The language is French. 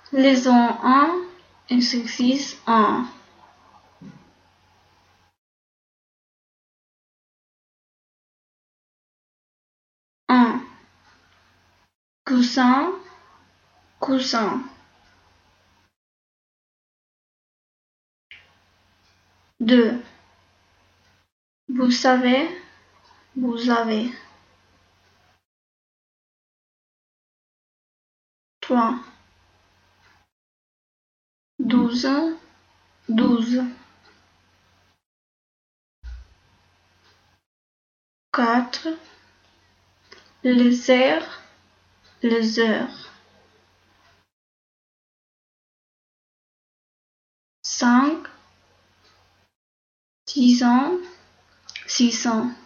Leçon 1, exercice 1. Coussin, coussin. 2. Vous savez, vous avez. 3. 12, 12. 4. Les heures, les heures. 5. 6 ans, 6 ans.